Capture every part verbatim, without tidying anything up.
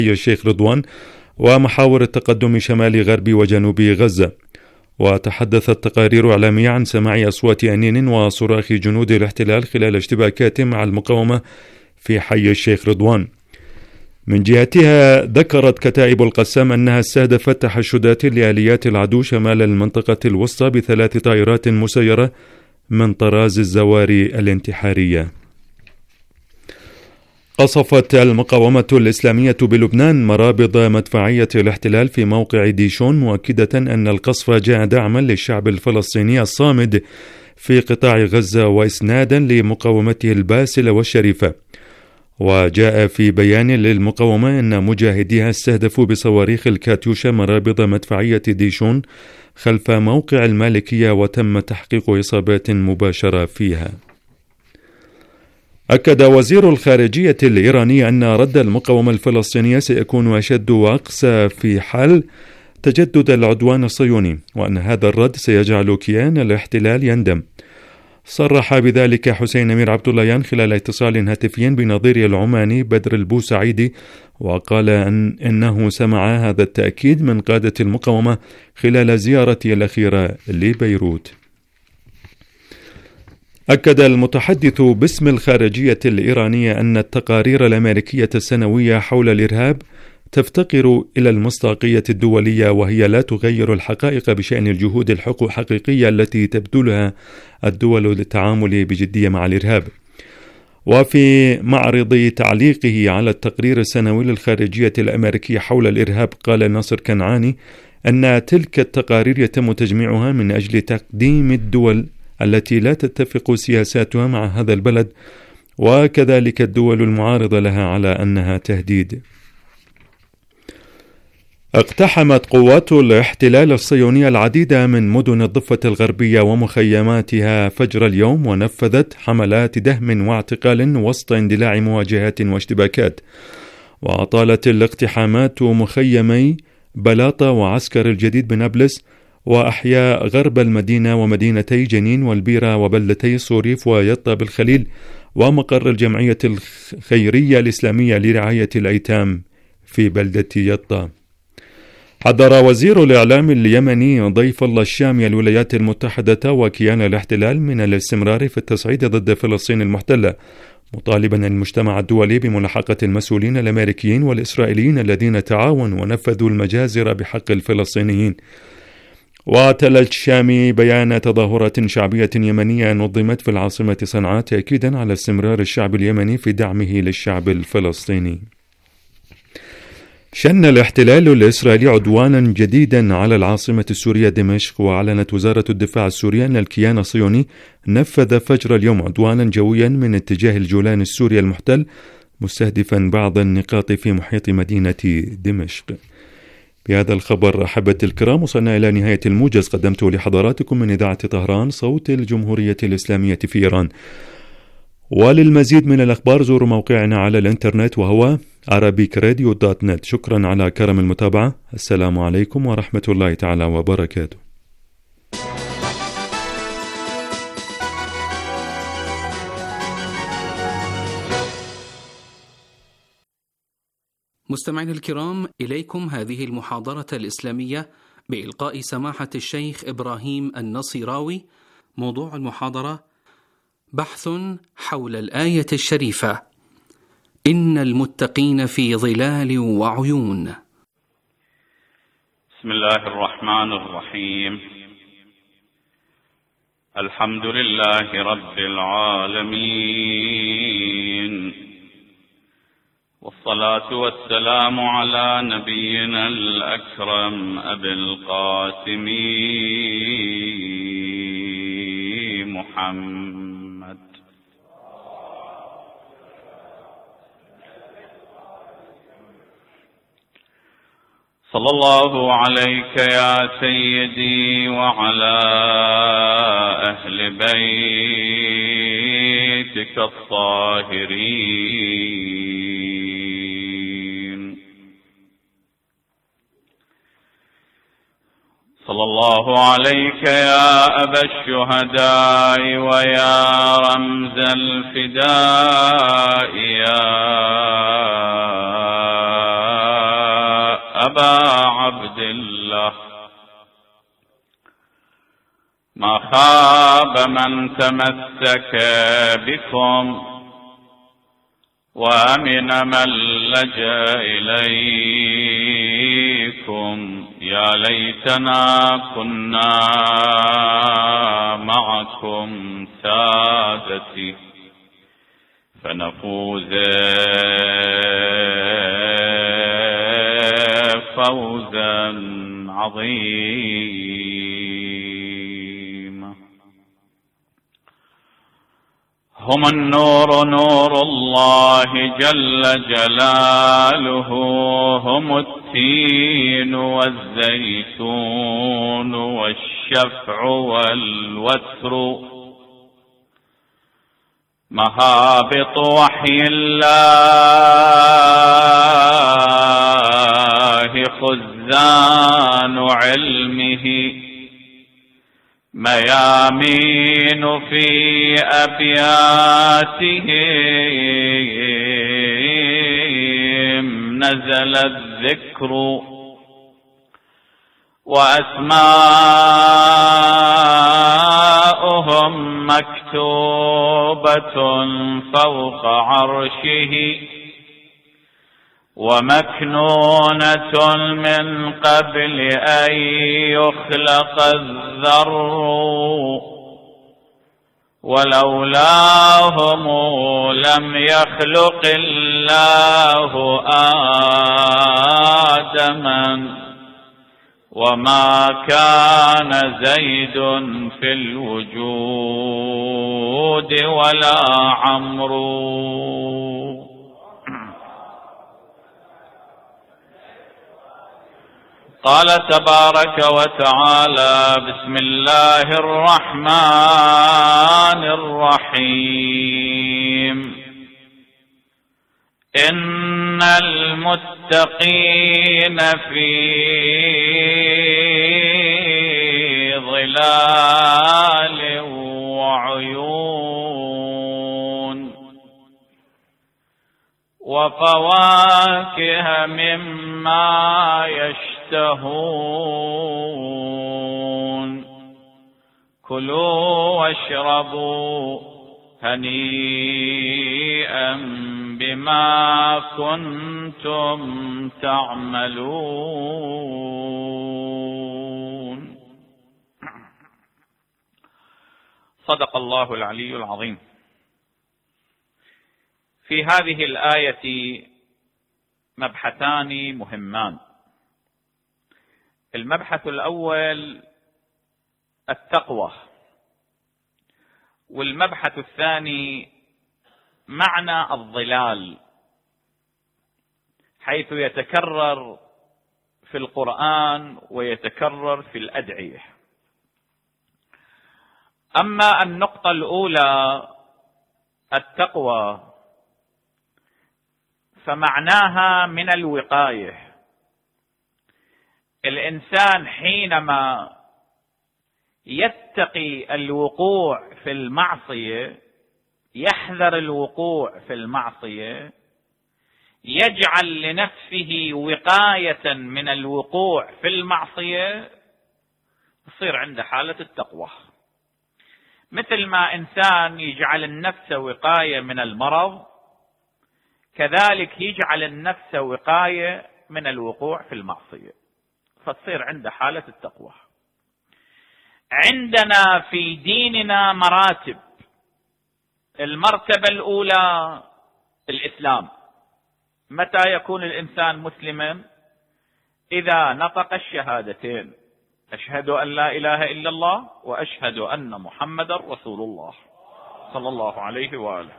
الشيخ رضوان ومحاور التقدم شمال غرب وجنوب غزة. وتحدثت تقارير إعلامية عن سماع أصوات أنين وصراخ جنود الاحتلال خلال اشتباكات مع المقاومة في حي الشيخ رضوان. من جهتها ذكرت كتائب القسام أنها استهدفت تحشدات لآليات العدو شمال المنطقة الوسطى بثلاث طائرات مسيرة من طراز الزواري الانتحارية. قصفت المقاومة الإسلامية بلبنان مرابض مدفعية الاحتلال في موقع ديشون، مؤكدة أن القصف جاء دعما للشعب الفلسطيني الصامد في قطاع غزة وإسنادا لمقاومته الباسلة والشريفة. وجاء في بيان للمقاومة أن مجاهديها استهدفوا بصواريخ الكاتيوشا مرابض مدفعية ديشون خلف موقع المالكية، وتم تحقيق إصابات مباشرة فيها. أكد وزير الخارجية الإيراني أن رد المقاومة الفلسطينية سيكون أشد وأقسى في حال تجدد العدوان الصهيوني، وأن هذا الرد سيجعل كيان الاحتلال يندم. صرح بذلك حسين أمير عبد اللهيان خلال اتصال هاتفي بنظيره العماني بدر البوسعيدي، وقال أن إنه سمع هذا التأكيد من قادة المقاومة خلال زيارته الأخيرة لبيروت. أكد المتحدث باسم الخارجية الإيرانية أن التقارير الأمريكية السنوية حول الإرهاب تفتقر إلى المصداقية الدولية، وهي لا تغير الحقائق بشأن الجهود الحقيقية التي تبذلها الدول للتعامل بجدية مع الإرهاب. وفي معرض تعليقه على التقرير السنوي للخارجية الأمريكية حول الإرهاب، قال ناصر كنعاني أن تلك التقارير يتم تجميعها من أجل تقديم الدول التي لا تتفق سياساتها مع هذا البلد، وكذلك الدول المعارضة لها، على أنها تهديد. اقتحمت قوات الاحتلال الصهيوني العديد من مدن الضفة الغربية ومخيماتها فجر اليوم، ونفذت حملات دهم واعتقال وسط اندلاع مواجهات واشتباكات. وأطالت الاقتحامات مخيمي بلاطة وعسكر الجديد بنابلس وأحياء غرب المدينة ومدينتي جنين والبيرة وبلدتي صوريف ويطا بالخليل ومقر الجمعية الخيرية الإسلامية لرعاية الأيتام في بلدة يطا. حذر وزير الإعلام اليمني ضيف الله الشامي الولايات المتحدة وكيان الاحتلال من الاستمرار في التصعيد ضد فلسطين المحتلة، مطالبا المجتمع الدولي بملاحقة المسؤولين الأمريكيين والإسرائيليين الذين تعاونوا ونفذوا المجازر بحق الفلسطينيين. وتلا الشامي بيان تظاهرات شعبية يمنية نظمت في العاصمة صنعاء تأكيدا على استمرار الشعب اليمني في دعمه للشعب الفلسطيني. شن الاحتلال الإسرائيلي عدوانا جديدا على العاصمة السورية دمشق، وأعلنت وزارة الدفاع السورية أن الكيان الصهيوني نفذ فجر اليوم عدوانا جويا من اتجاه الجولان السوري المحتل، مستهدفا بعض النقاط في محيط مدينة دمشق. بهذا الخبر أحبتي الكرام وصلنا إلى نهاية الموجز قدمته لحضراتكم من إذاعة طهران صوت الجمهورية الإسلامية في إيران. وللمزيد من الأخبار زوروا موقعنا على الإنترنت وهو عربيك راديو دوت نت. شكرا على كرم المتابعة. السلام عليكم ورحمة الله تعالى وبركاته. مستمعينا الكرام، إليكم هذه المحاضرة الإسلامية بإلقاء سماحة الشيخ إبراهيم النصيراوي. موضوع المحاضرة: بحث حول الآية الشريفة إن المتقين في ظلال وعيون. بسم الله الرحمن الرحيم. الحمد لله رب العالمين، والصلاة والسلام على نبينا الأكرم أبي القاسم محمد. صلى الله عليك يا سيدي وعلى أهل بيتك الطاهرين. صلى الله عليك يا أبا الشهداء ويا رمز الفداء يا أبا عبد الله. ما خاب من تمسك بكم وأمن من لجأ إليكم. يا ليتنا كنا معكم سادتي فنفوز فوزا عظيما. هم النور نور الله جل جلاله، هم التين والزيتون والشفع والوتر، مهابط وحي الله خزان علمه، ميامين في أبياتهم نزل الذكر، وأسماؤهم مكتوبة فوق عرشه، ومكنونة من قبل أن يخلق الذر، ولولاهم لم يخلق الله آدما، وما كان زيد في الوجود ولا عمرو. قال تبارك وتعالى: بسم الله الرحمن الرحيم. إن المتقين في ظلال وعيون، وفواكه مما يشتهون، كلوا واشربوا هنيئا بما كنتم تعملون. صدق الله العلي العظيم. في هذه الآية مبحثان مهمان. المبحث الأول التقوى، والمبحث الثاني معنى الظلال، حيث يتكرر في القرآن ويتكرر في الأدعية. أما النقطة الأولى التقوى فمعناها من الوقاية. الإنسان حينما يتقي الوقوع في المعصية، يحذر الوقوع في المعصية، يجعل لنفسه وقاية من الوقوع في المعصية، يصير عنده حالة التقوى. مثل ما إنسان يجعل النفس وقاية من المرض، كذلك يجعل النفس وقاية من الوقوع في المعصية، فتصير عنده حالة التقوى. عندنا في ديننا مراتب. المرتبة الأولى الإسلام. متى يكون الإنسان مسلما؟ إذا نطق الشهادتين: أشهد أن لا إله إلا الله وأشهد أن محمد رسول الله صلى الله عليه وآله.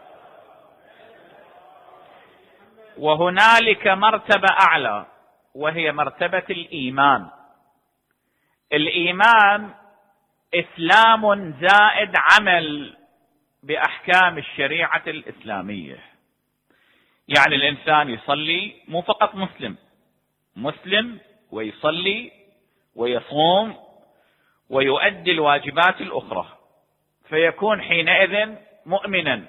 وهنالك مرتبة أعلى، وهي مرتبة الإيمان. الإيمان إسلام زائد عمل بأحكام الشريعة الإسلامية. يعني الإنسان يصلي، مو فقط مسلم، مسلم ويصلي ويصوم ويؤدي الواجبات الأخرى، فيكون حينئذ مؤمنا.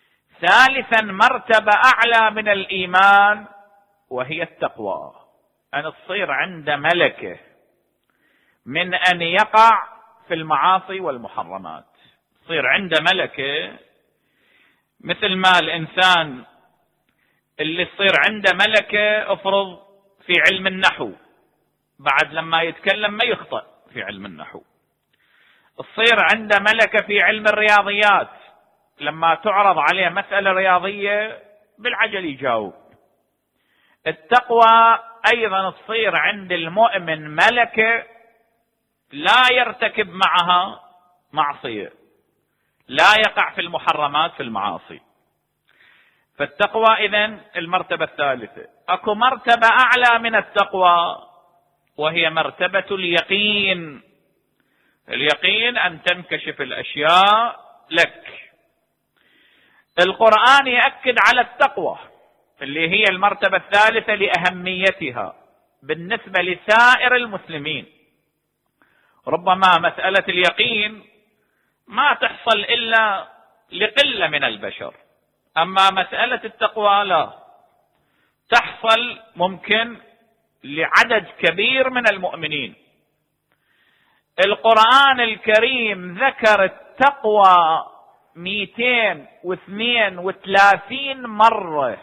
ثالثا مرتبة أعلى من الإيمان، وهي التقوى. أن تصير عنده ملكة من أن يقع في المعاصي والمحرمات. تصير عنده ملكة مثل ما الإنسان اللي تصير عنده ملكة افرض في علم النحو، بعد لما يتكلم ما يخطئ في علم النحو. تصير عنده ملكة في علم الرياضيات، لما تعرض عليه مسألة رياضية بالعجل يجاوب. التقوى أيضا تصير عند المؤمن ملكة لا يرتكب معها معصية، لا يقع في المحرمات في المعاصي. فالتقوى إذن المرتبة الثالثة. أكو مرتبة أعلى من التقوى وهي مرتبة اليقين. اليقين أن تنكشف الأشياء لك. القرآن يأكد على التقوى اللي هي المرتبة الثالثة لأهميتها بالنسبة لسائر المسلمين. ربما مسألة اليقين ما تحصل إلا لقلة من البشر، أما مسألة التقوى لا، تحصل ممكن لعدد كبير من المؤمنين. القرآن الكريم ذكر التقوى مئتين واثنين وثلاثين مرة.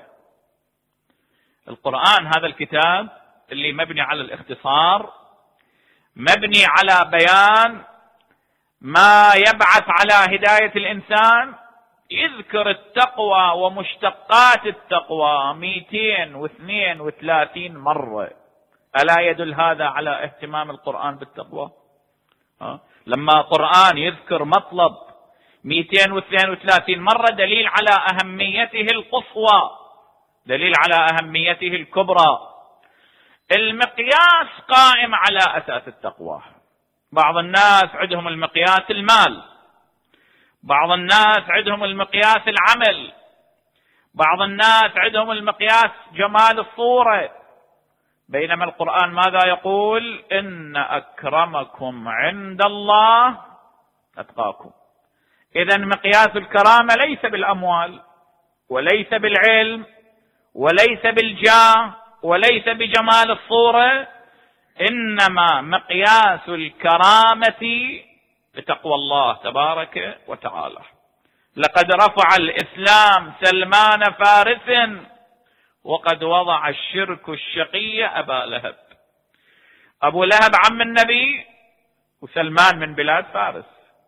القرآن هذا الكتاب اللي مبني على الاختصار، مبني على بيان ما يبعث على هداية الإنسان، يذكر التقوى ومشتقات التقوى مئتين واثنين وثلاثين مرة. ألا يدل هذا على اهتمام القرآن بالتقوى؟ ها؟ لما القرآن يذكر مطلب مئتين واثنين وثلاثين مرة دليل على أهميته القصوى، دليل على أهميته الكبرى. المقياس قائم على أساس التقوى. بعض الناس عندهم المقياس المال، بعض الناس عندهم المقياس العمل، بعض الناس عندهم المقياس جمال الصورة، بينما القرآن ماذا يقول؟ إن أكرمكم عند الله أتقاكم. إذن مقياس الكرامة ليس بالأموال وليس بالعلم وليس بالجاه وليس بجمال الصورة، إنما مقياس الكرامة بتقوى الله تبارك وتعالى. لقد رفع الإسلام سلمان فارس وقد وضع الشرك الشقي أبا لهب. أبو لهب عم النبي وسلمان من بلاد فارس.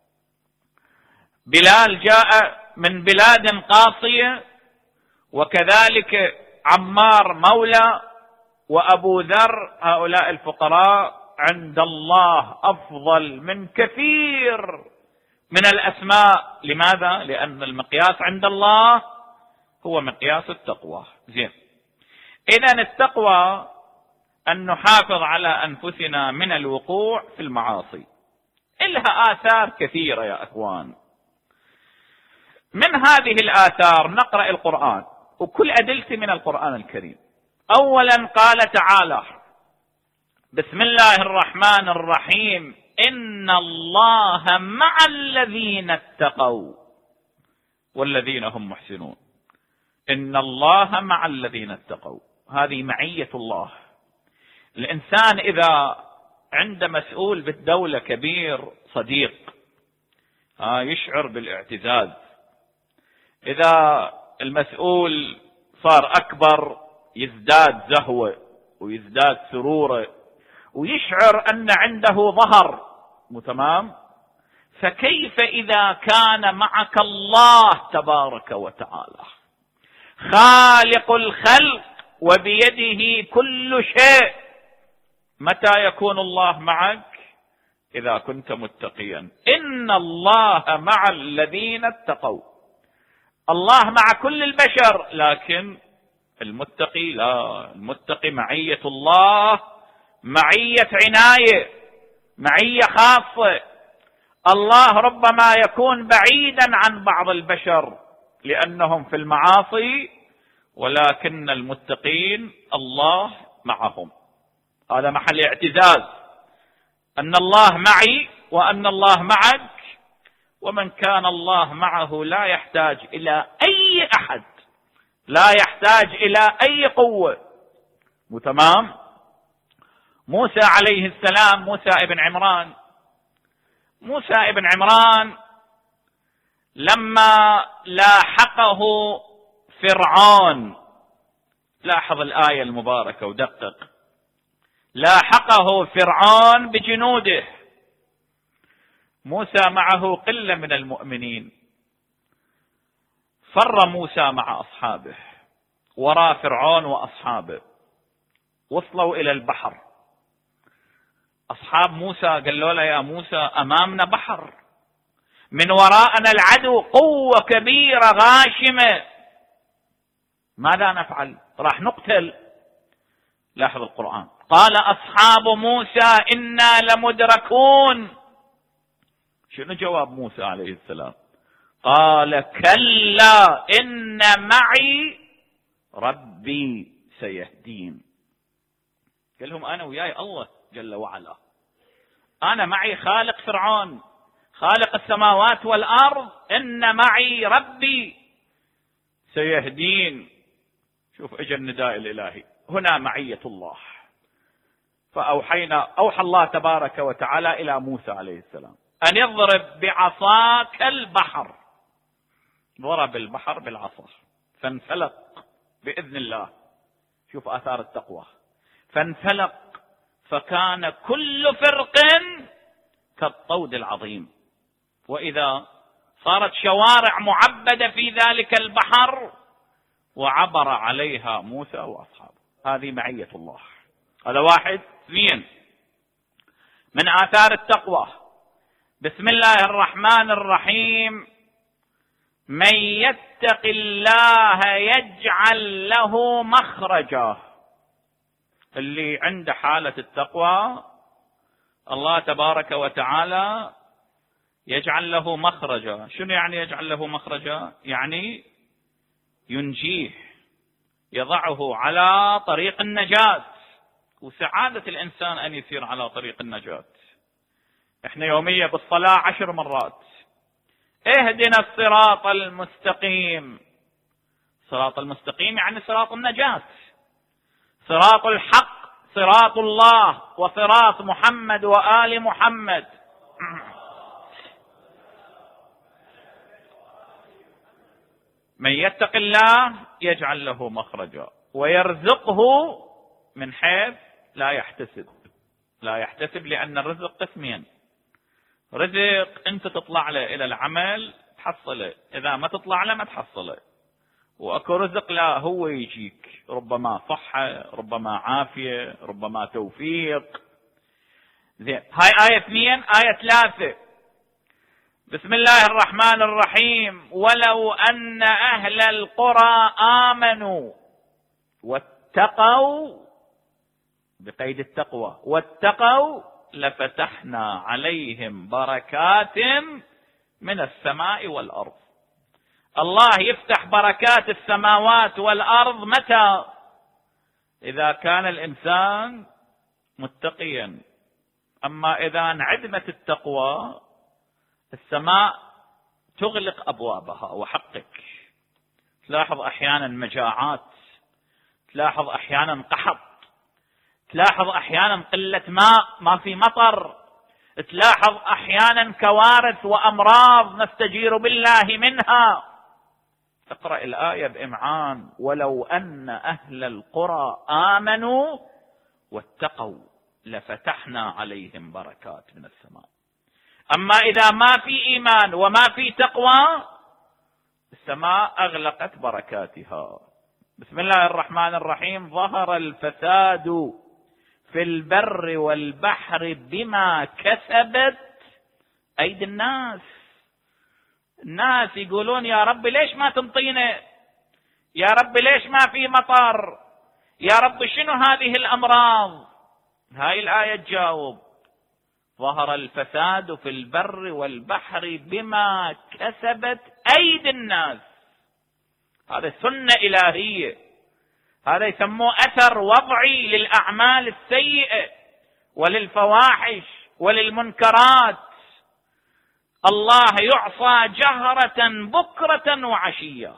بلال جاء من بلاد قاصية، وكذلك عمار مولى وأبو ذر، هؤلاء الفقراء عند الله أفضل من كثير من الأسماء. لماذا؟ لأن المقياس عند الله هو مقياس التقوى. زين، إذن التقوى أن نحافظ على أنفسنا من الوقوع في المعاصي. إلها آثار كثيرة يا أخوان. من هذه الآثار نقرأ القرآن، وكل أدلة من القرآن الكريم. أولا قال تعالى: بسم الله الرحمن الرحيم، إن الله مع الذين اتقوا والذين هم محسنون. إن الله مع الذين اتقوا، هذه معية الله. الإنسان إذا عند مسؤول بالدولة كبير صديق يشعر بالاعتزاز، إذا المسؤول صار أكبر يزداد زهوة ويزداد سرورة ويشعر أن عنده ظهر متمام. فكيف إذا كان معك الله تبارك وتعالى خالق الخلق وبيده كل شيء؟ متى يكون الله معك؟ إذا كنت متقيا. إن الله مع الذين اتقوا. الله مع كل البشر، لكن المتقي لا. المتقي معية الله معية عناية، معية خاصة. الله ربما يكون بعيدا عن بعض البشر لأنهم في المعاصي، ولكن المتقين الله معهم. هذا محل اعتزاز، أن الله معي وأن الله معك. ومن كان الله معه لا يحتاج إلى أي أحد، لا يحتاج إلى أي قوة. وتمام. موسى عليه السلام، موسى ابن عمران، موسى ابن عمران لما لاحقه فرعون، لاحظ الآية المباركة ودقق، لاحقه فرعون بجنوده، موسى معه قلة من المؤمنين، فر موسى مع أصحابه وراء فرعون وأصحابه، وصلوا إلى البحر. أصحاب موسى قالوا له يا موسى أمامنا بحر، من وراءنا العدو، قوة كبيرة غاشمة، ماذا نفعل؟ راح نقتل. لاحظ القرآن، قال أصحاب موسى إنا لمدركون. شنو جواب موسى عليه السلام؟ قال كلا إن معي ربي سيهدين. قال لهم أنا وياي الله جل وعلا، أنا معي خالق فرعون، خالق السماوات والأرض، إن معي ربي سيهدين. شوف اجى النداء الإلهي، هنا معية الله. فأوحينا أوحى الله تبارك وتعالى إلى موسى عليه السلام أن يضرب بعصاك البحر. ضرب البحر بالعصا فانفلق بإذن الله. شوف آثار التقوى، فانفلق فكان كل فرق كالطود العظيم. وإذا صارت شوارع معبدة في ذلك البحر وعبر عليها موسى وأصحابه. هذه معية الله. هذا واحد. اثنين، من آثار التقوى بسم الله الرحمن الرحيم، من يتق الله يجعل له مخرجا. اللي عنده حالة التقوى الله تبارك وتعالى يجعل له مخرجا. شنو يعني يجعل له مخرجا؟ يعني ينجيه، يضعه على طريق النجاة، وسعادة الإنسان أن يسير على طريق النجاة. احنا يوميا بالصلاة عشر مرات اهدنا الصراط المستقيم. صراط المستقيم يعني صراط النجاة، صراط الحق، صراط الله وصراط محمد وآل محمد. من يتق الله يجعل له مخرجا ويرزقه من حيث لا يحتسب. لا يحتسب لأن الرزق قسمين، رزق أنت تطلع له إلى العمل تحصله، إذا ما تطلع له ما تحصله. وأكو رزق لا هو يجيك، ربما صحة، ربما عافية، ربما توفيق. زين، هاي آية اثنين. آية ثلاثة، بسم الله الرحمن الرحيم، ولو أن أهل القرى آمنوا واتقوا، بقيد التقوى، واتقوا لفتحنا عليهم بركات من السماء والأرض. الله يفتح بركات السماوات والأرض متى؟ إذا كان الإنسان متقيا. أما إذا انعدمت التقوى السماء تغلق أبوابها. وحقك تلاحظ أحيانا مجاعات، تلاحظ أحيانا قحط، تلاحظ أحيانا قلة ماء، ما في مطر، تلاحظ أحيانا كوارث وأمراض نستجير بالله منها. اقرأ الآية بإمعان، ولو أن أهل القرى آمنوا واتقوا لفتحنا عليهم بركات من السماء. أما إذا ما في إيمان وما في تقوى السماء أغلقت بركاتها. بسم الله الرحمن الرحيم، ظهر الفساد في البر والبحر بما كسبت أيدي الناس. الناس يقولون يا رب ليش ما تمطينا، يا رب ليش ما في مطر، يا رب شنو هذه الأمراض. هاي الآية تجاوب، ظهر الفساد في البر والبحر بما كسبت أيدي الناس. هذا سنة إلهية، هذا يسموه أثر وضعي للأعمال السيئة وللفواحش وللمنكرات. الله يعصى جهرة بكرة وعشية،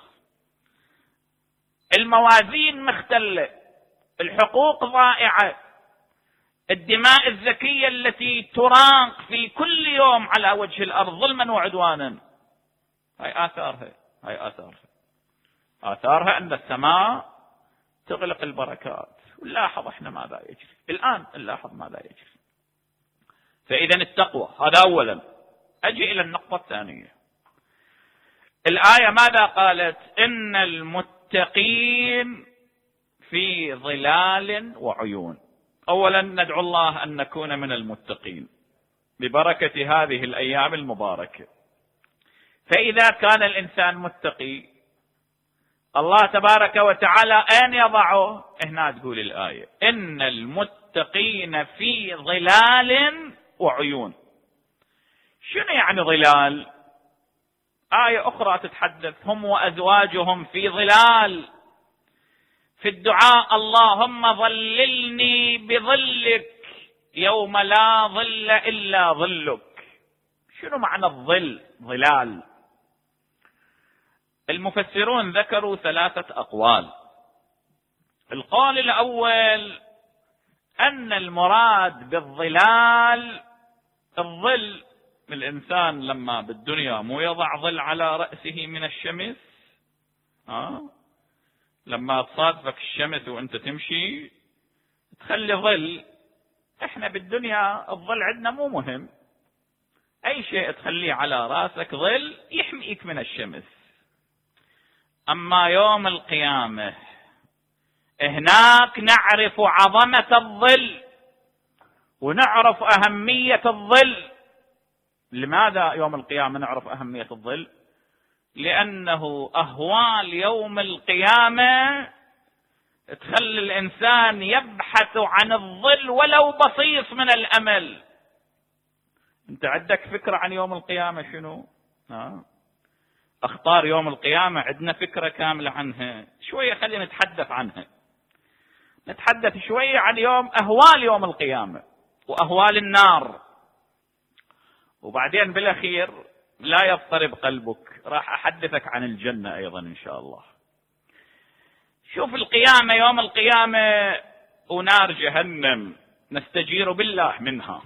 الموازين مختلة، الحقوق ضائعة، الدماء الزكية التي تراق في كل يوم على وجه الأرض ظلما وعدوانا، هاي آثارها هاي آثارها آثارها أن السماء تغلق البركات. ونلاحظ احنا ماذا يجري الآن، نلاحظ ماذا يجري. فإذا التقوى هذا أولا. أجي إلى النقطة الثانية. الآية ماذا قالت؟ إن المتقين في ظلال وعيون. أولا ندعو الله أن نكون من المتقين ببركة هذه الأيام المباركة. فإذا كان الإنسان متقي، الله تبارك وتعالى أين يضعه؟ هنا تقول الآية إن المتقين في ظلال وعيون. شنو يعني ظلال؟ آية أخرى تتحدث هم وأزواجهم في ظلال. في الدعاء اللهم ظللني بظلك يوم لا ظل إلا ظلك. شنو معنى الظل؟ ظلال. المفسرون ذكروا ثلاثة أقوال. القول الأول أن المراد بالظلال الظل. الإنسان لما بالدنيا مو يضع ظل على رأسه من الشمس؟ آه؟ لما تصادفك الشمس وانت تمشي تخلي ظل. احنا بالدنيا الظل عندنا مو مهم، اي شيء تخليه على راسك ظل يحميك من الشمس. اما يوم القيامة هناك نعرف عظمة الظل ونعرف أهمية الظل. لماذا يوم القيامة نعرف أهمية الظل؟ لأنه أهوال يوم القيامة تخلي الإنسان يبحث عن الظل ولو بسيط من الأمل. أنت عندك فكرة عن يوم القيامة شنو؟ آه. أخطار يوم القيامة عندنا فكرة كاملة عنها. شوية خلينا نتحدث عنها. نتحدث شوية عن يوم أهوال يوم القيامة وأهوال النار، وبعدين بالأخير لا يضطرب قلبك راح أحدثك عن الجنة أيضا إن شاء الله. شوف القيامة، يوم القيامة ونار جهنم نستجير بالله منها.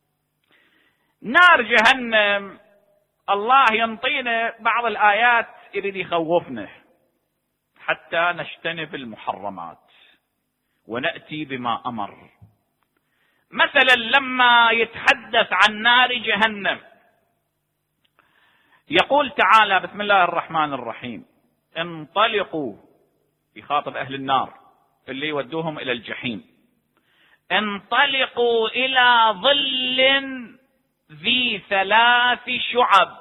نار جهنم الله ينطينا بعض الآيات يريد يخوفنا حتى نجتنب المحرمات ونأتي بما أمر. مثلا لما يتحدث عن نار جهنم يقول تعالى بسم الله الرحمن الرحيم انطلقوا، يخاطب أهل النار اللي يودوهم إلى الجحيم، انطلقوا إلى ظل ذي ثلاث شعب.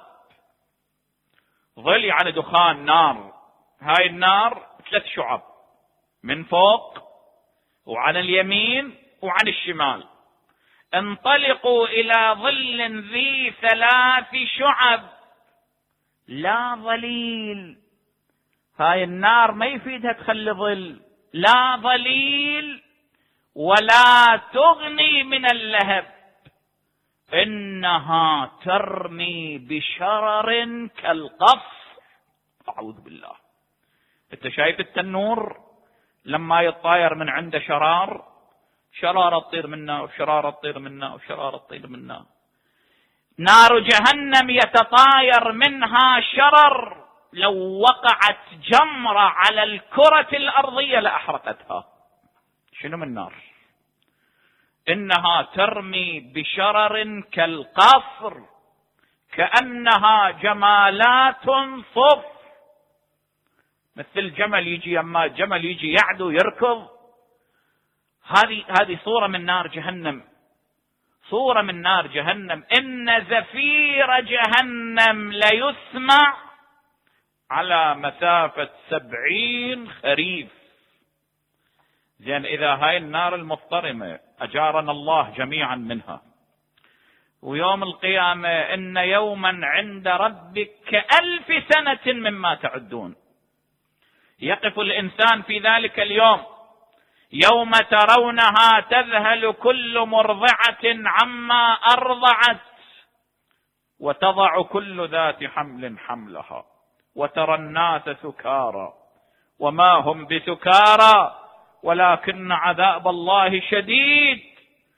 ظل يعني دخان نار، هاي النار ثلاث شعب، من فوق وعن اليمين وعن الشمال. انطلقوا إلى ظل ذي ثلاث شعب لا ظليل. هاي النار ما يفيدها تخلي ظل، لا ظليل ولا تغني من اللهب، إنها ترمي بشرر كالقصر. أعوذ بالله. أنت شايف التنور لما يطاير من عنده شرار، شرارة تطير منا وشرارة تطير منا وشرارة تطير منا. نار جهنم يتطاير منها شرر، لو وقعت جمرة على الكرة الأرضية لأحرقتها. شنو من نار؟ إنها ترمي بشرر كالقصر كأنها جمالات صف. مثل جمل يجي، أما جمل يجي يعدو يركض. هذه هذه صورة من نار جهنم، صورة من نار جهنم. إن زفير جهنم ليسمع على مسافة سبعين خريف. زين إذا هاي النار المضطرمة أجارنا الله جميعا منها. ويوم القيامة إن يوما عند ربك كألف سنة مما تعدون. يقف الإنسان في ذلك اليوم يوم ترونها تذهل كل مرضعة عما أرضعت وتضع كل ذات حمل حملها وترى الناس سكارى وما هم بسكارى ولكن عذاب الله شديد.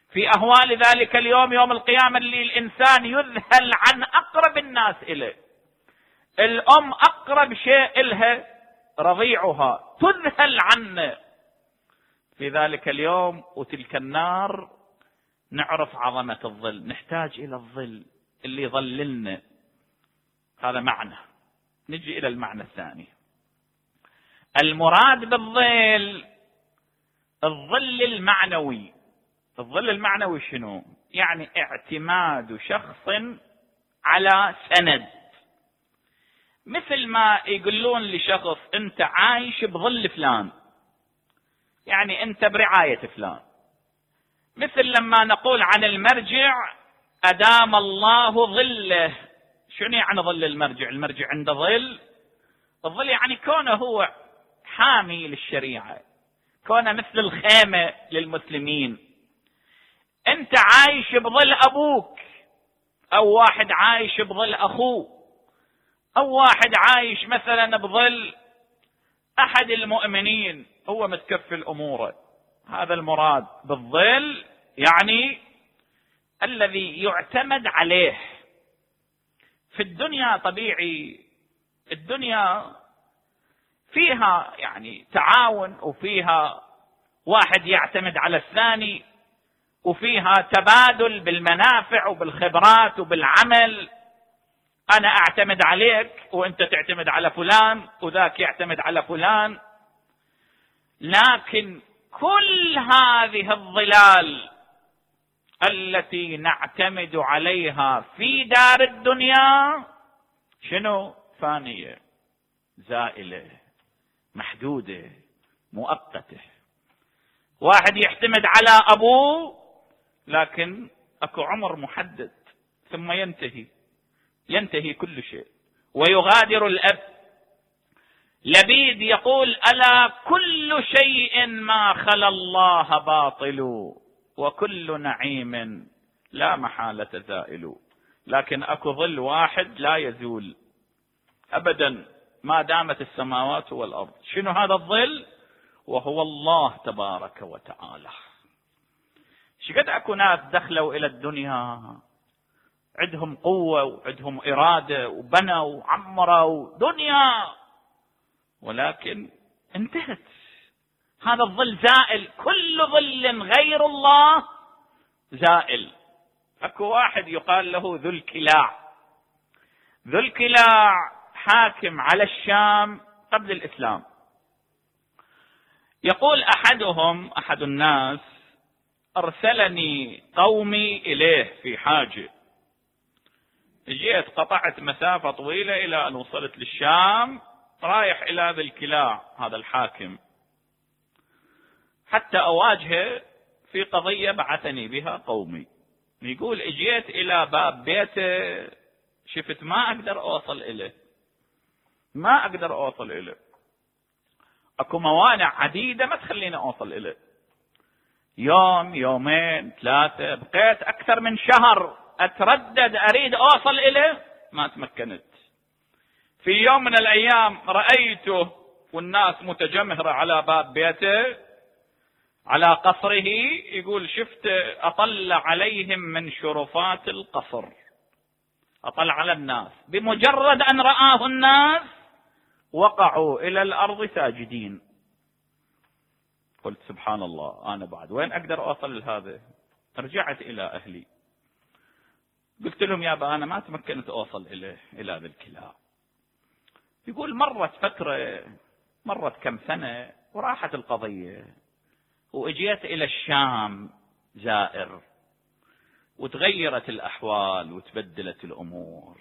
في أهوال ذلك اليوم يوم القيامة اللي الإنسان يذهل عن أقرب الناس إليه. الأم أقرب شيء إلها رضيعها، تذهل عنه في ذلك اليوم. وتلك النار نعرف عظمة الظل، نحتاج إلى الظل اللي يظللنا. هذا معنى. نجي إلى المعنى الثاني. المراد بالظل الظل المعنوي. الظل المعنوي شنو؟ يعني اعتماد شخص على سند، مثل ما يقولون لشخص انت عايش بظل فلان، يعني انت برعاية فلان. مثل لما نقول عن المرجع أدام الله ظله. شنو يعني ظل المرجع؟ المرجع عنده ظل. الظل يعني كونه هو حامي للشريعة، كونه مثل الخيمة للمسلمين. انت عايش بظل ابوك، او واحد عايش بظل اخوه، او واحد عايش مثلا بظل احد المؤمنين، هو متكفل اموره. هذا المراد بالظل، يعني الذي يعتمد عليه. في الدنيا طبيعي الدنيا فيها يعني تعاون، وفيها واحد يعتمد على الثاني، وفيها تبادل بالمنافع وبالخبرات وبالعمل. أنا أعتمد عليك وأنت تعتمد على فلان، وذاك يعتمد على فلان. لكن كل هذه الظلال التي نعتمد عليها في دار الدنيا شنو؟ فانية، زائلة، محدودة، مؤقتة. واحد يعتمد على أبوه لكن أكو عمر محدد ثم ينتهي ينتهي كل شيء ويغادر الأب. لبيد يقول ألا كل شيء ما خلا الله باطل وكل نعيم لا محالة زائل. لكن أكو ظل واحد لا يزول أبدا ما دامت السماوات والأرض. شنو هذا الظل؟ وهو الله تبارك وتعالى. شقد أكو ناس دخلوا إلى الدنيا عندهم قوة وعندهم إرادة وبنوا وعمروا دنيا، ولكن انتهت. هذا الظل زائل. كل ظل غير الله زائل. أكو واحد يقال له ذو الكلاع. ذو الكلاع حاكم على الشام قبل الإسلام. يقول أحدهم أحد الناس أرسلني قومي إليه في حاجة، جيت قطعت مسافة طويلة إلى أن وصلت للشام، رايح إلى ذي الكلاع هذا الحاكم حتى أواجهه في قضية بعثني بها قومي. يقول اجيت إلى باب بيته، شفت ما أقدر أوصل إليه، ما أقدر أوصل إليه. أكو موانع عديدة ما تخليني أوصل إليه. يوم يومين ثلاثة، بقيت أكثر من شهر أتردد أريد أوصل إليه، ما تمكنت. في يوم من الأيام رأيته والناس متجمهرة على باب بيته على قصره. يقول شفت أطلع عليهم من شرفات القصر، أطلع على الناس، بمجرد أن رآه الناس وقعوا إلى الأرض ساجدين. قلت سبحان الله، أنا بعد وين أقدر أوصل لهذا؟ رجعت إلى أهلي قلت لهم يا أبا أنا ما تمكنت أوصل إليه إلى ذي الكلاع. يقول مرت فترة، مرت كم سنة وراحت القضية، وإجيت إلى الشام زائر، وتغيرت الأحوال وتبدلت الأمور.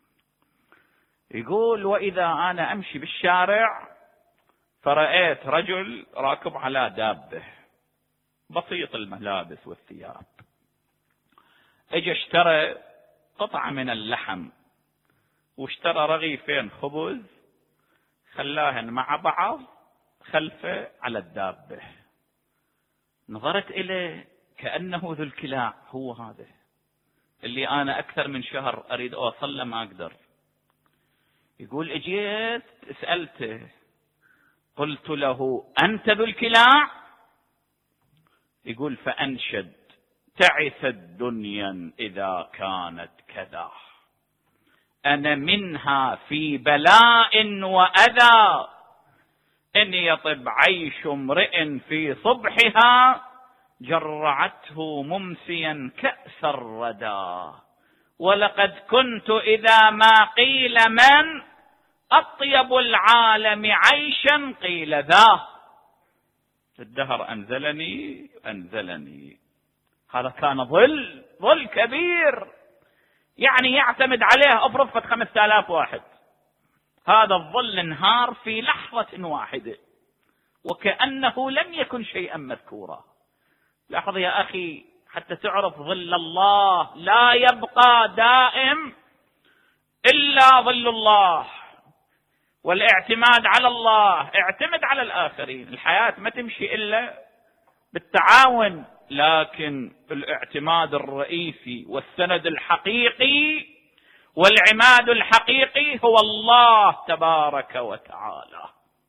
يقول وإذا أنا أمشي بالشارع فرأيت رجل راكب على دابة بسيط الملابس والثياب، اجى اشترى قطعة من اللحم واشترى رغيفين خبز، خلاهن مع بعض خلفه على الدابة. نظرت إليه كأنه ذو الكلاع، هو هذا اللي أنا أكثر من شهر أريد أوصل له ما أقدر. يقول اجيت سألته قلت له أنت ذو الكلاع؟ يقول فأنشد تعست دنيا إذا كانت كذا. أنا منها في بلاء وأذى، إن يطب عيش امرئ في صبحها جرعته ممسيا كأس الردى. ولقد كنت إذا ما قيل من أطيب العالم عيشا قيل ذا. الدهر أنزلني أنزلني. هذا كان ظل ظل كبير، يعني يعتمد عليه أبرفة خمسة آلاف واحد. هذا الظل انهار في لحظة واحدة وكأنه لم يكن شيئا مذكورا. لاحظ يا أخي حتى تعرف ظل الله لا يبقى دائم إلا ظل الله، والاعتماد على الله. اعتمد على الآخرين، الحياة ما تمشي إلا بالتعاون، لكن الاعتماد الرئيسي والسند الحقيقي والعماد الحقيقي هو الله تبارك وتعالى.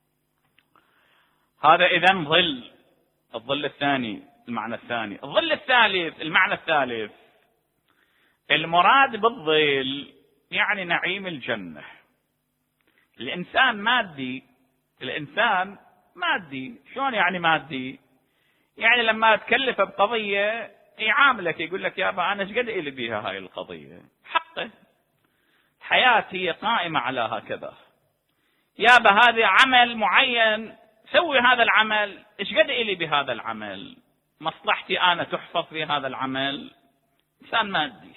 هذا إذن ظل. الظل الثاني المعنى الثاني. الظل الثالث المعنى الثالث، المراد بالظل يعني نعيم الجنة. الإنسان مادي، الإنسان مادي. شلون يعني مادي؟ يعني لما تكلفه بقضية يعاملك، يقول لك يابا أنا ايش قد إلي بيها هاي القضية، حقه. حياتي قائمة على هكذا. يابا هذا عمل معين، سوي هذا العمل، ايش قد إلي بهذا العمل، مصلحتي أنا تحفظ في هذا العمل. إنسان مادي.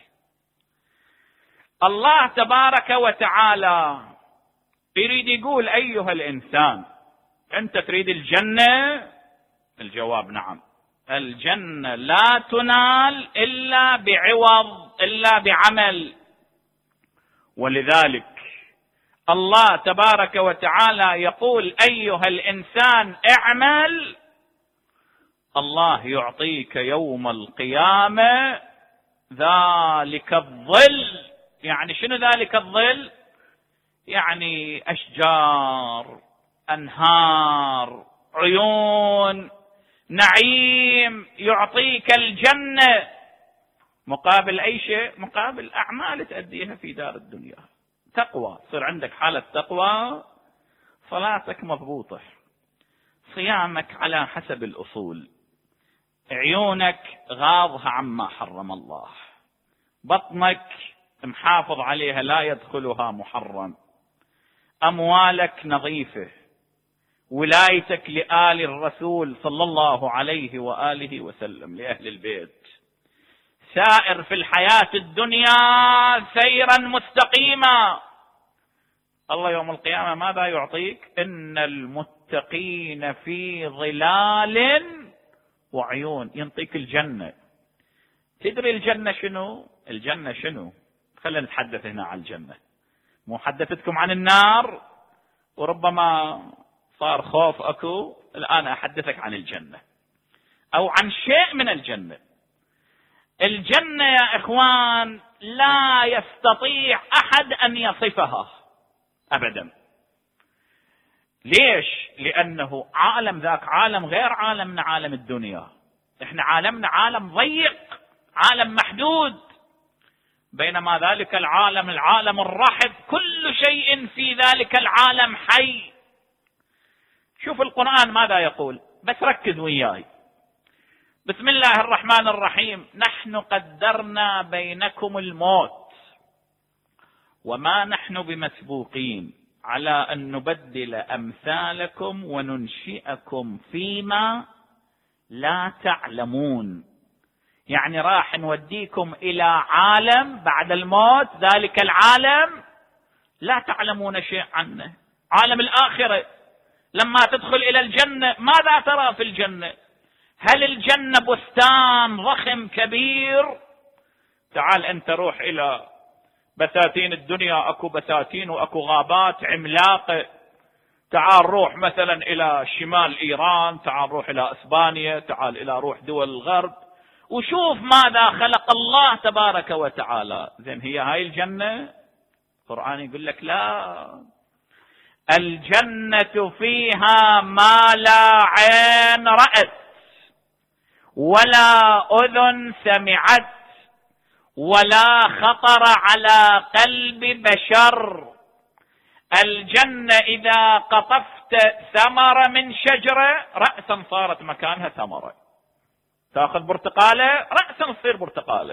الله تبارك وتعالى يريد يقول أيها الإنسان أنت تريد الجنة؟ الجواب نعم. الجنة لا تنال إلا بعوض، إلا بعمل. ولذلك الله تبارك وتعالى يقول أيها الإنسان اعمل، الله يعطيك يوم القيامة ذلك الظل. يعني شنو ذلك الظل؟ يعني أشجار، أنهار، عيون، نعيم، يعطيك الجنة مقابل أي شيء؟ مقابل أعمال تأديها في دار الدنيا. تقوى، صير عندك حالة تقوى، صلاتك مضبوطة، صيامك على حسب الأصول، عيونك غاضها عما حرم الله، بطنك محافظ عليها لا يدخلها محرم، أموالك نظيفة، ولايتك لآل الرسول صلى الله عليه وآله وسلم، لأهل البيت، سائر في الحياة الدنيا سيرا مستقيما. الله يوم القيامة ماذا يعطيك؟ إن المتقين في ظلال وعيون، ينطيك الجنة. تدري الجنة شنو؟ الجنة شنو؟ خلينا نتحدث هنا عن الجنة، مو حدثتكم عن النار وربما صار خوف أكو، الآن أحدثك عن الجنة أو عن شيء من الجنة. الجنة يا إخوان لا يستطيع أحد أن يصفها أبدا. ليش؟ لأنه عالم ذاك عالم غير عالمنا، عالم الدنيا. إحنا عالمنا عالم ضيق، عالم محدود، بينما ذلك العالم العالم الرحب، كل شيء في ذلك العالم حي. شوف القرآن ماذا يقول، بس ركز وياي. بسم الله الرحمن الرحيم: نحن قدرنا بينكم الموت وما نحن بمسبوقين على أن نبدل أمثالكم وننشئكم فيما لا تعلمون. يعني راح نوديكم إلى عالم بعد الموت، ذلك العالم لا تعلمون شيء عنه، عالم الآخرة. لما تدخل إلى الجنة ماذا ترى في الجنة؟ هل الجنة بستان ضخم كبير؟ تعال أنت روح إلى بساتين الدنيا، أكو بساتين وأكو غابات عملاقة. تعال روح مثلا إلى شمال إيران، تعال روح إلى إسبانيا، تعال إلى روح دول الغرب وشوف ماذا خلق الله تبارك وتعالى. زين هي هاي الجنة؟ القرآن يقول لك لا، الجنة فيها ما لا عين رأت ولا أذن سمعت ولا خطر على قلب بشر. الجنة إذا قطفت ثمرة من شجرة رأسا صارت مكانها ثمرة، تأخذ برتقالة رأسا تصير برتقالة.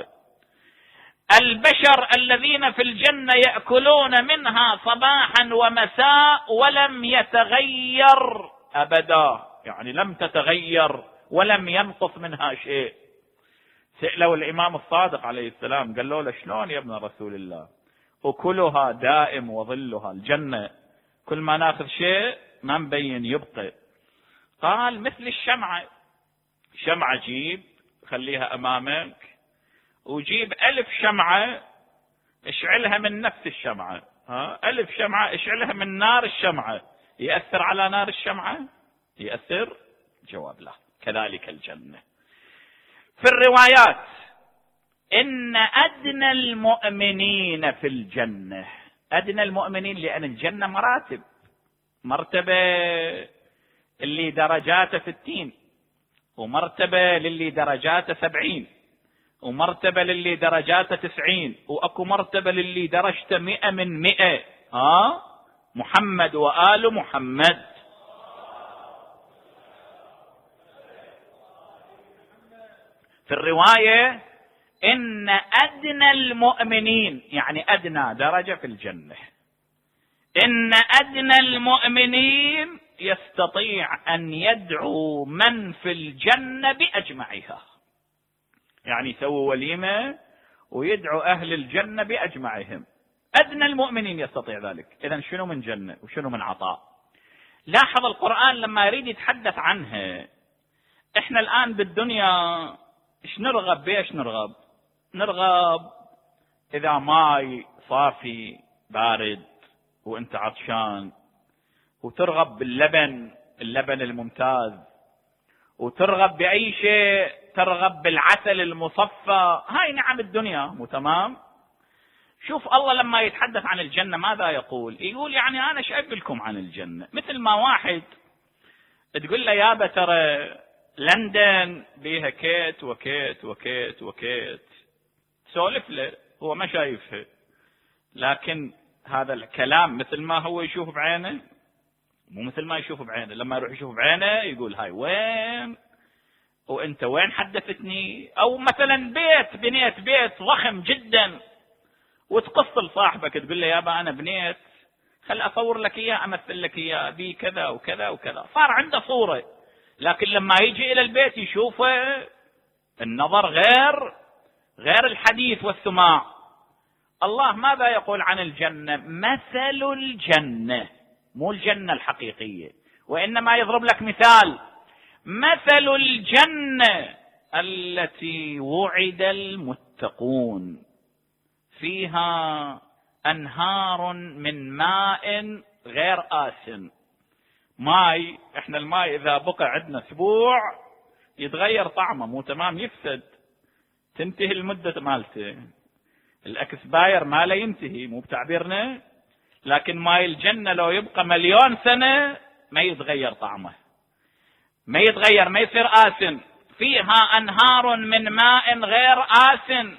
البشر الذين في الجنة يأكلون منها صباحا ومساء ولم يتغير أبدا، يعني لم تتغير ولم ينقص منها شيء. سألوا الإمام الصادق عليه السلام قال له شلون يا ابن رسول الله؟ أكلها دائم وظلها، الجنة كل ما ناخذ شيء ما مبين يبقى. قال مثل الشمعة، شمعة جيب خليها أمامك وجيب ألف شمعة اشعلها من نفس الشمعة، ها ألف شمعة اشعلها من نار الشمعة، يأثر على نار الشمعة؟ يأثر؟ جواب لا. كذلك الجنة. في الروايات إن أدنى المؤمنين في الجنة، أدنى المؤمنين لأن الجنة مراتب، مرتبة اللي درجاته ستين، ومرتبة للي درجاته سبعين، ومرتبة للي درجاته تسعين، وأكو مرتبة للي درجته مئة من مئة. ها محمد وآل محمد. في الرواية إن أدنى المؤمنين، يعني أدنى درجة في الجنة، إن أدنى المؤمنين يستطيع أن يدعو من في الجنة بأجمعها، يعني يسوي وليمة ويدعو أهل الجنة بأجمعهم. أدنى المؤمنين يستطيع ذلك. إذن شنو من جنة وشنو من عطاء؟ لاحظ القرآن لما يريد يتحدث عنها. إحنا الآن بالدنيا إيش نرغب بإيش نرغب؟ نرغب إذا ماي صافي بارد وأنت عطشان، وترغب باللبن، اللبن الممتاز، وترغب بأي شيء، ترغب بالعسل المصفى. هاي نعم الدنيا، مو تمام؟ شوف الله لما يتحدث عن الجنة ماذا يقول؟ يقول يعني أنا ايش أقول لكم عن الجنة؟ مثل ما واحد تقول له يابا ترى لندن بيها كيت وكيت وكيت وكيت، سولف له، هو ما شايفها، لكن هذا الكلام مثل ما هو يشوف بعينه، مو مثل ما يشوف بعينه. لما يروح يشوف بعينه يقول هاي وين وانت وين حدثتني؟ او مثلا بيت، بنيت بيت ضخم جدا وتقص لصاحبك تقول له يابا انا بنيت، خل اصور لك اياه، امثل لك اياه بي كذا وكذا وكذا، صار عنده صورة. لكن لما يجي الى البيت يشوفه، النظر غير غير الحديث والسماع. الله ماذا يقول عن الجنة؟ مثل الجنة، مو الجنة الحقيقية، وإنما يضرب لك مثال. مثل الجنة التي وعد المتقون فيها أنهار من ماء غير آسن. ماي، احنا الماي إذا بقى عندنا أسبوع يتغير طعمه، مو تمام؟ يفسد، تنتهي المدة مالته. الأكسباير ما لا ينتهي، مو بتعبيرنا؟ لكن ماي الجنة لو يبقى مليون سنة ما يتغير طعمه، ما يتغير، ما يصير آسن. فيها أنهار من ماء غير آسن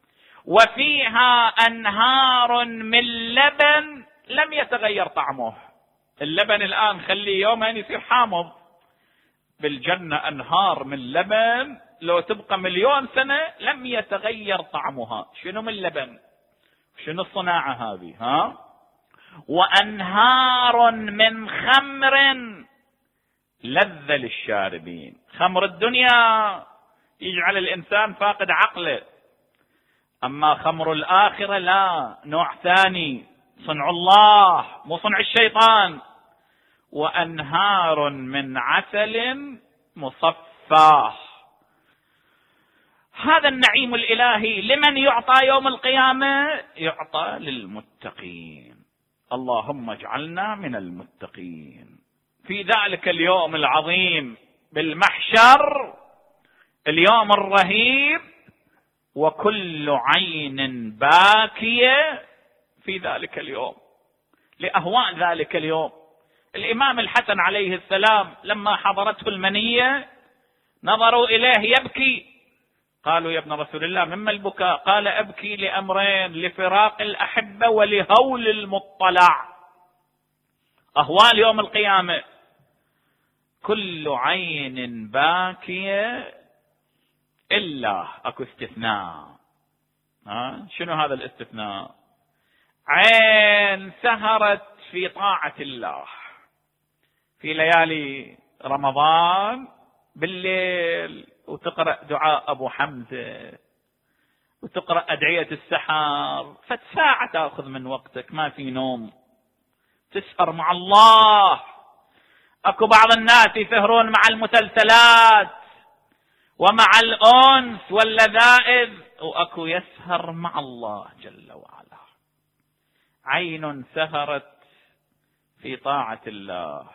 وفيها أنهار من لبن لم يتغير طعمه. اللبن الآن خليه يومين يصير حامض، بالجنة أنهار من لبن لو تبقى مليون سنة لم يتغير طعمها. شنو من لبن؟ شنو الصناعة هذه؟ ها؟ وأنهار من خمر لذ للشاربين. خمر الدنيا يجعل الإنسان فاقد عقله، أما خمر الآخرة لا، نوع ثاني، صنع الله مو صنع الشيطان. وأنهار من عسل مصفى. هذا النعيم الإلهي لمن يعطى يوم القيامة؟ يعطى للمتقين. اللهم اجعلنا من المتقين في ذلك اليوم العظيم بالمحشر، اليوم الرهيب، وكل عين باكية في ذلك اليوم لأهواء ذلك اليوم. الإمام الحسن عليه السلام لما حضرته المنية نظروا إليه يبكي، قالوا يا ابن رسول الله مما البكاء؟ قال أبكي لأمرين، لفراق الأحبة ولهول المطلع، أهوال يوم القيامة. كل عين باكية إلا أكو استثناء. ها؟ شنو هذا الاستثناء؟ عين سهرت في طاعة الله في ليالي رمضان بالليل، وتقرأ دعاء أبو حمزة وتقرأ أدعية السحر، فساعة تأخذ من وقتك، ما في نوم، تسهر مع الله. أكو بعض الناس يسهرون مع المسلسلات ومع الأنس واللذائذ، وأكو يسهر مع الله جل وعلا. عين سهرت في طاعة الله،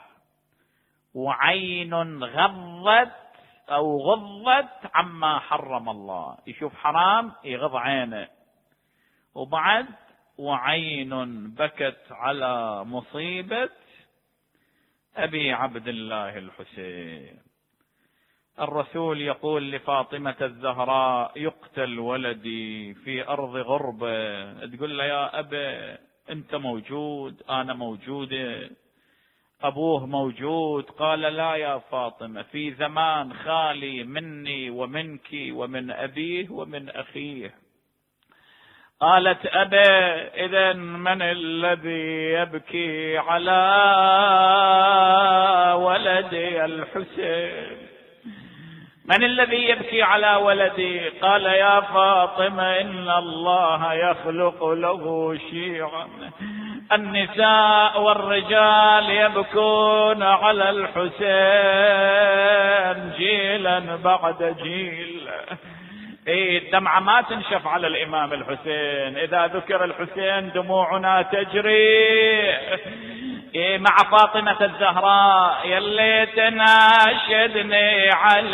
وعين غضت أو غضت عما حرم الله، يشوف حرام يغض عينه. وبعد وعين بكت على مصيبة أبي عبد الله الحسين. الرسول يقول لفاطمة الزهراء يقتل ولدي في أرض غربة، تقول له يا أبا أنت موجود، أنا موجودة، أبوه موجود. قال لا يا فاطمة، في زمان خالي مني ومنك ومن أبيه ومن أخيه. قالت أبا إذن من الذي يبكي على ولدي الحسين؟ من الذي يبكي على ولدي؟ قال يا فاطمة إن الله يخلق له شيعا، النساء والرجال يبكون على الحسين جيلا بعد جيل. إيه الدمعة ما تنشف على الإمام الحسين، إذا ذكر الحسين دموعنا تجري. إيه مع فاطمة الزهراء يلي تناشدني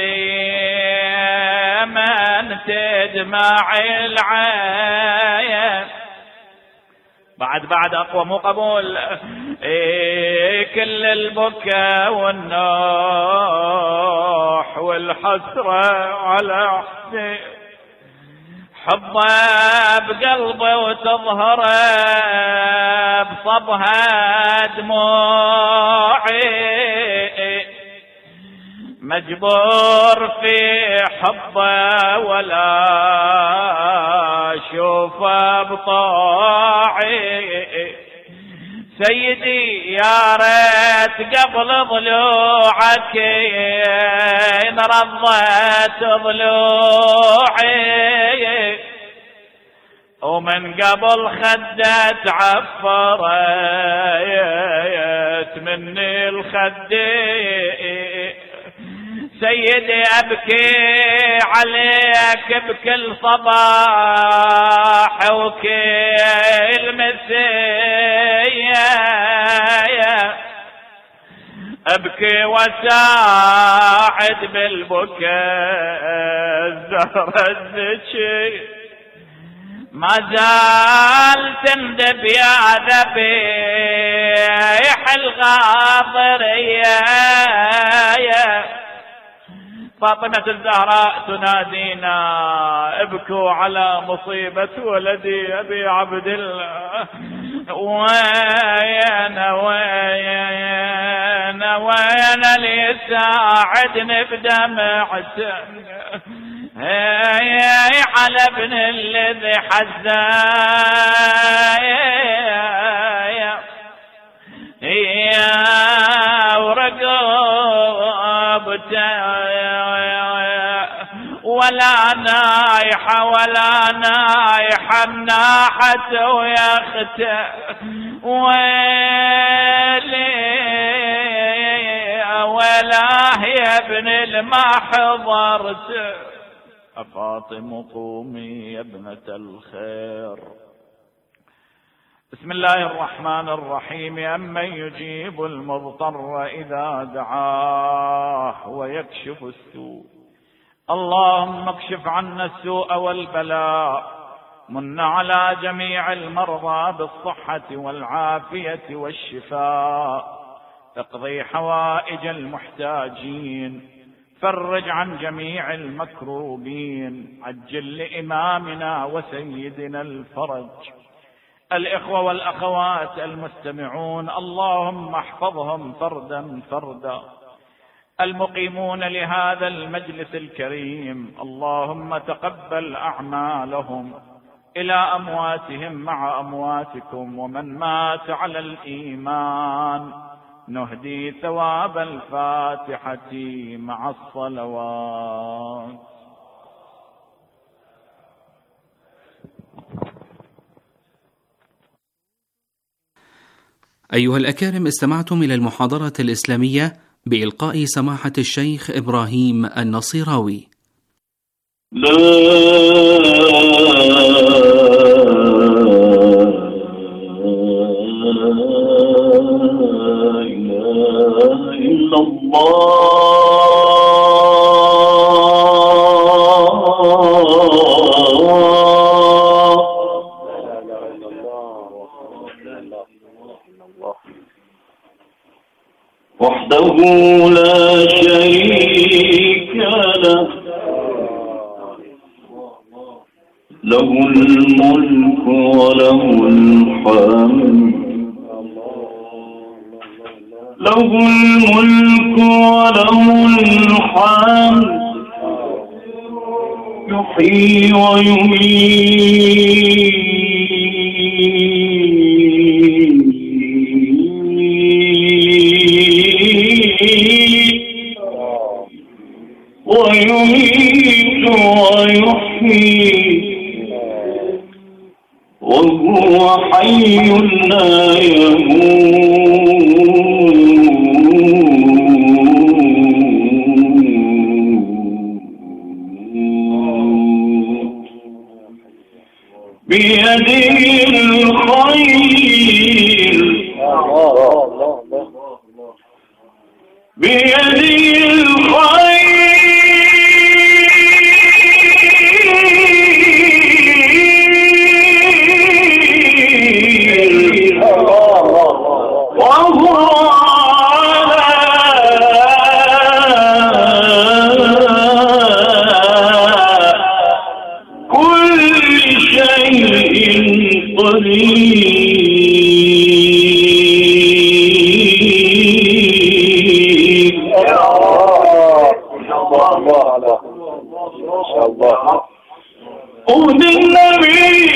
علي من تدمع العين. بعد بعد أقوى مو قبول. إيه كل البكاء والنوح والحسرة على حسين، حبه بقلبه وتظهره بصبها دموعي، مجبور في حبه ولا شوفه بطاعي. سيدي يا ريت قبل ضلوعك إن رضيت ضلوعي، ومن قبل خدت عفرت مني الخدي. سيدي أبكي عليك بكل صباح وكل مساء، أبكي وساعد بالبكاء الزهرة الزكي، ما زال تندب يا ذبيح الغاضرية. فاطمة الزهراء تنادينا ابكوا على مصيبة ولدي أبي عبد الله، وين وين وين اللي يساعدني بدمعته على ابن الذي حزايا يا ورقبته ولا نايحة ولا نايحة مناحته ويا اخته. ويلي ولاه يا ابن الما حضرت، أفاطم قومي يا ابنة الخير. بسم الله الرحمن الرحيم. أمن يجيب المضطر إذا دعاه ويكشف السوء. اللهم اكشف عنا السوء والبلاء، من على جميع المرضى بالصحة والعافية والشفاء، اقضي حوائج المحتاجين، فرج عن جميع المكروبين، عجل لإمامنا وسيدنا الفرج. الإخوة والأخوات المستمعون، اللهم احفظهم فردا فردا. المقيمون لهذا المجلس الكريم، اللهم تقبل أعمالهم إلى أمواتهم مع أمواتكم، ومن مات على الإيمان نهدي ثواب الفاتحة مع الصلوات. أيها الأكارم، استمعتم إلى المحاضرة الإسلامية بإلقاء سماحة الشيخ إبراهيم النصيراوي. لا إله إلا الله. وحده لا شريك له، له الملك وله الحمد، له الملك وله الحمد، يحيي ويميت، ويميت ويحيي، وهو حي لا يموت، بيده الخير، بيده الخير، وهو على كل شيء قدير. أهد النبي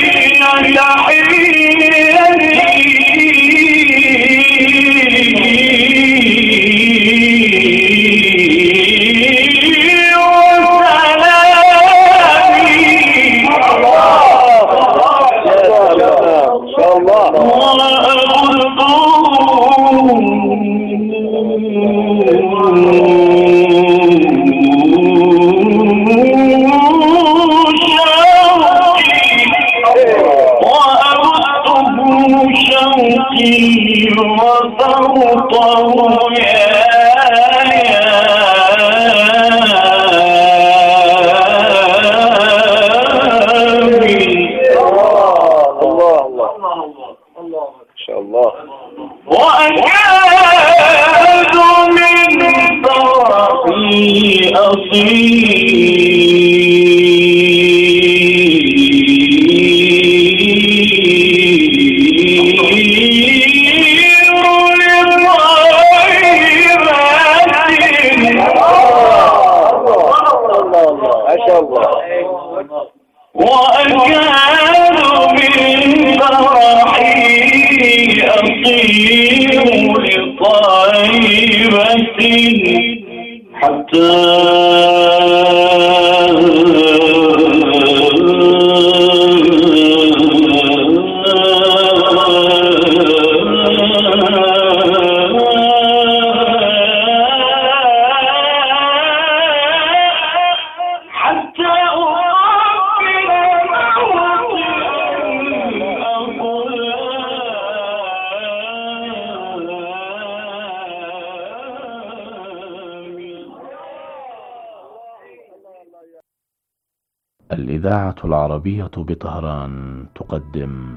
الإذاعة العربية بطهران تقدم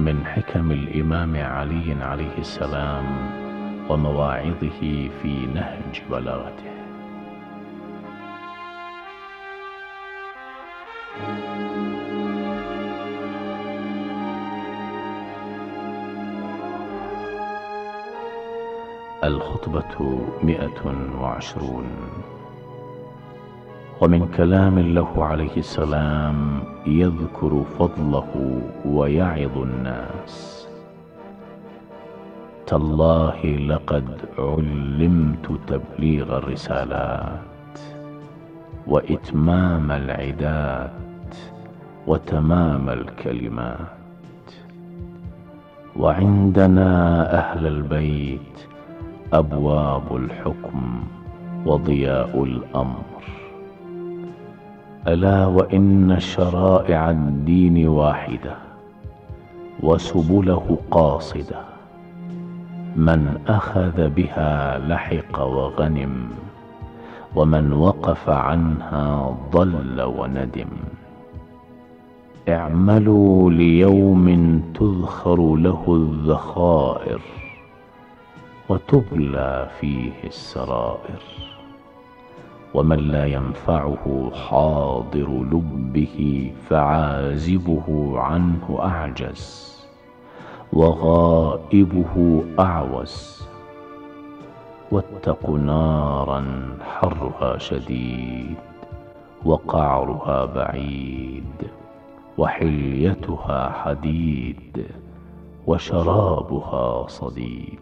من حكم الإمام علي عليه السلام ومواعظه في نهج بلاغته. الخطبة مئة وعشرون. ومن كلام له عليه السلام يذكر فضله ويعظ الناس: تالله لقد علمت تبليغ الرسالات وإتمام العدات وتمام الكلمات، وعندنا أهل البيت أبواب الحكم وضياء الأمر. ألا وإن شرائع الدين واحدة وسبله قاصدة، من أخذ بها لحق وغنم، ومن وقف عنها ضل وندم. اعملوا ليوم تذخر له الذخائر وتبلى فيه السرائر، ومن لا ينفعه حاضر لبه فعازبه عنه أعجز، وغائبه أعوز. واتقوا نارا حرها شديد وقعرها بعيد، وحليتها حديد وشرابها صديد.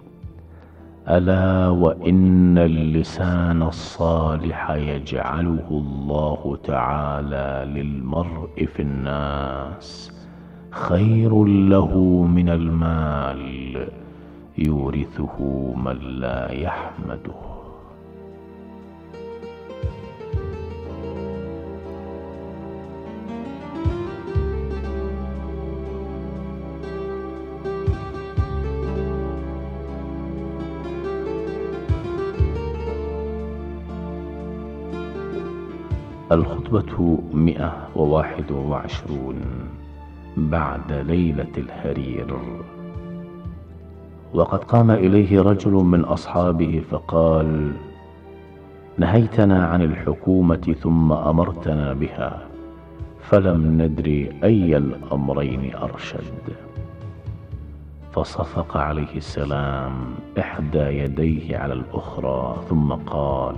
ألا وإن اللسان الصالح يجعله الله تعالى للمرء في الناس خير له من المال يورثه من لا يحمده. الخطبة مئة وواحد وعشرون بعد ليلة الحرير. وقد قام إليه رجل من أصحابه فقال: نهيتنا عن الحكومة ثم أمرتنا بها، فلم ندري أي الأمرين أرشد. فصفق عليه السلام إحدى يديه على الأخرى ثم قال: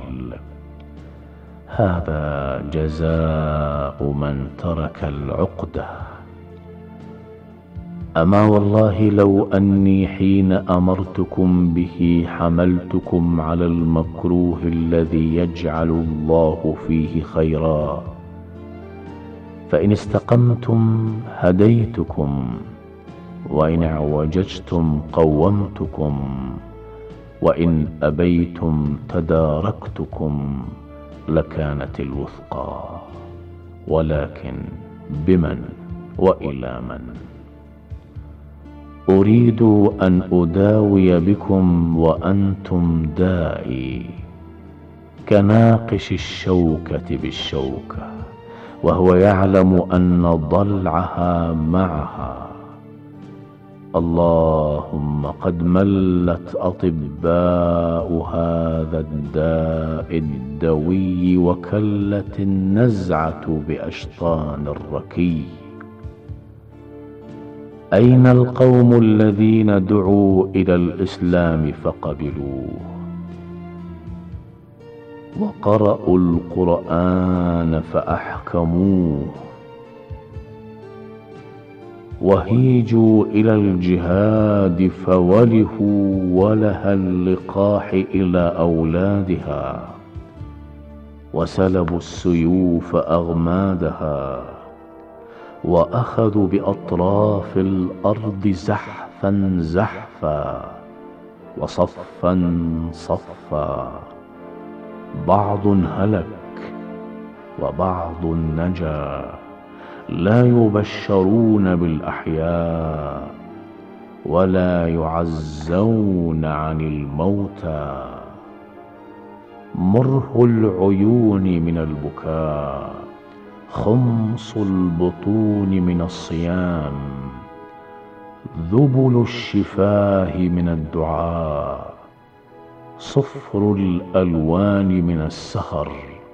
هذا جزاء من ترك العقدة. أما والله لو أني حين أمرتكم به حملتكم على المكروه الذي يجعل الله فيه خيرا، فإن استقمتم هديتكم، وإن اعوججتم قومتكم، وإن أبيتم تداركتكم، لكانت الوثقى. ولكن بمن وإلى من؟ أريد أن أداوي بكم وأنتم دائي، كناقش الشوكة بالشوكة، وهو يعلم أن ضلعها معها. اللهم قد ملت أطباء هذا الداء الدوي، وكلت النزعة بأشطان الركي. أين القوم الذين دعوا إلى الإسلام فقبلوه، وقرأوا القرآن فأحكموه، وهيجوا إلى الجهاد فولهوا وله اللقاح إلى أولادها، وسلبوا السيوف أغمادها، وأخذوا بأطراف الأرض زحفا زحفا وصفا صفا. بعض هلك وبعض نجا، لا يبشرون بالأحياء ولا يعزون عن الموتى. مره العيون من البكاء، خمص البطون من الصيام، ذبل الشفاه من الدعاء، صفر الألوان من السهر،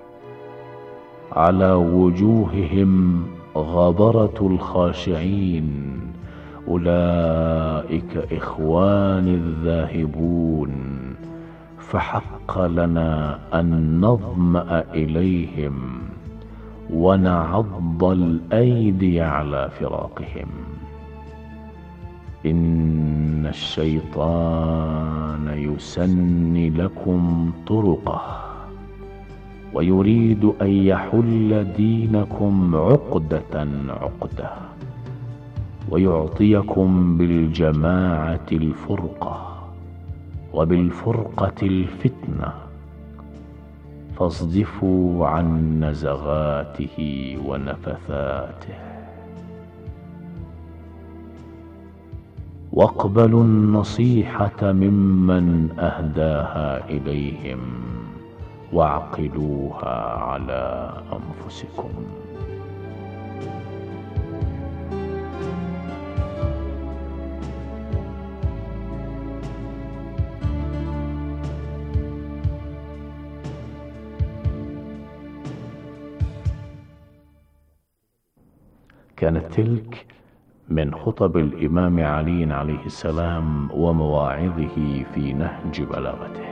على وجوههم غبرة الخاشعين، أولئك إخواني الذاهبون، فحق لنا أن نظمأ إليهم ونعض الأيدي على فراقهم. إن الشيطان يسني لكم طرقه، ويريد أن يحل دينكم عقدة عقدة، ويعطيكم بالجماعة الفرقة، وبالفرقة الفتنة، فاصدفوا عن نزغاته ونفثاته، واقبلوا النصيحة ممن أهداها إليهم، واعقلوها على أنفسكم. كانت تلك من خطب الإمام علي عليه السلام ومواعظه في نهج بلاغته.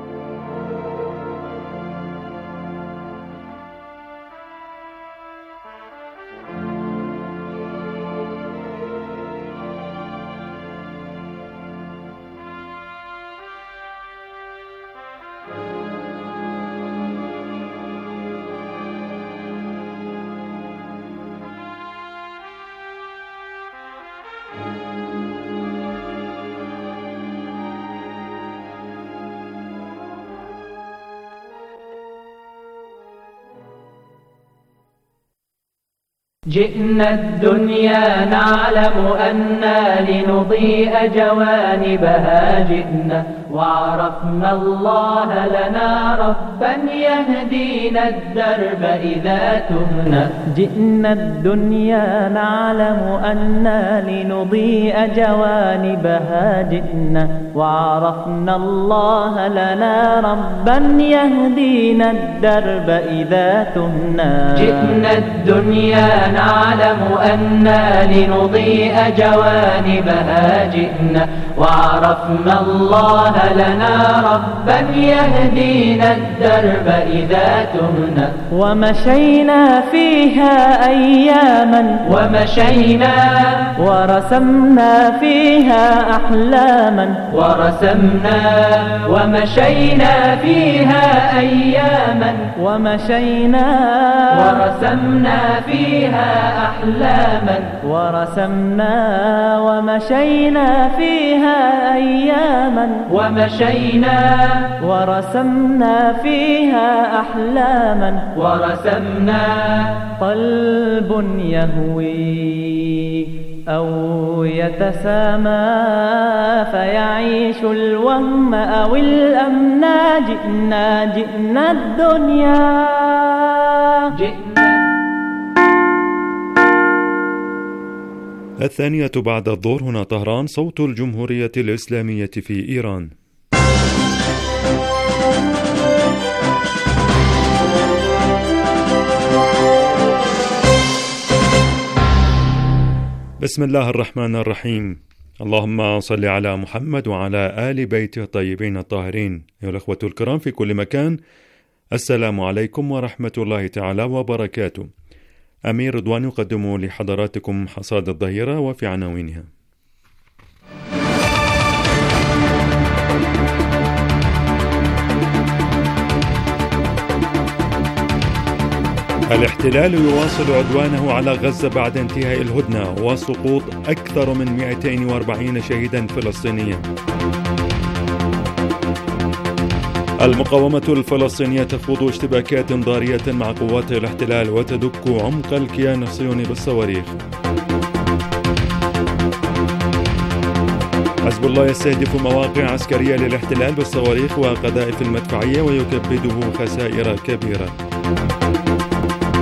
جئنا الدنيا نعلم أنا لنضيء جوانبها، جئنا وعرفنا الله لنا ربا يهدينا الدرب إذا تهنا. جئنا الدنيا نعلم أنا لنضيء جوانبها، جئنا وعرفنا الله لنا ربا يهدينا الدرب إذا تهنا. جئنا الدنيا نعلم أنا لنضيء جوانبها، جئنا وعرفنا الله لنا ربا يهدينا الدرب إذا تهنا. ومشينا فيها أياما، ومشينا ورسمنا فيها أحلاما، ورسمنا ومشينا فيها أياما، ومشينا ورسمنا فيها أحلاما، ورسمنا ومشينا فيها أياما، ومشينا ورسمنا فيها أحلاما، ورسمنا. قلب يهوي أو يتسامى فيعيش الوهم أو الأمنا. جئنا جئنا الدنيا جئنا. الثانية بعد الظهر، هنا طهران، صوت الجمهورية الإسلامية في إيران. بسم الله الرحمن الرحيم. اللهم صل على محمد وعلى آل بيته الطيبين الطاهرين. أيها الأخوة الكرام في كل مكان، السلام عليكم ورحمة الله تعالى وبركاته. أمير رضوان يقدم لحضراتكم حصاد الظهيرة وفي عناوينها: الاحتلال يواصل عدوانه على غزة بعد انتهاء الهدنة وسقوط أكثر من مئتين وأربعين شهيدا فلسطينيا. المقاومة الفلسطينية تخوض اشتباكات ضارية مع قوات الاحتلال وتدك عمق الكيان الصهيوني بالصواريخ. حزب الله يستهدف مواقع عسكرية للاحتلال بالصواريخ وقذائف المدفعية ويكبده خسائر كبيرة.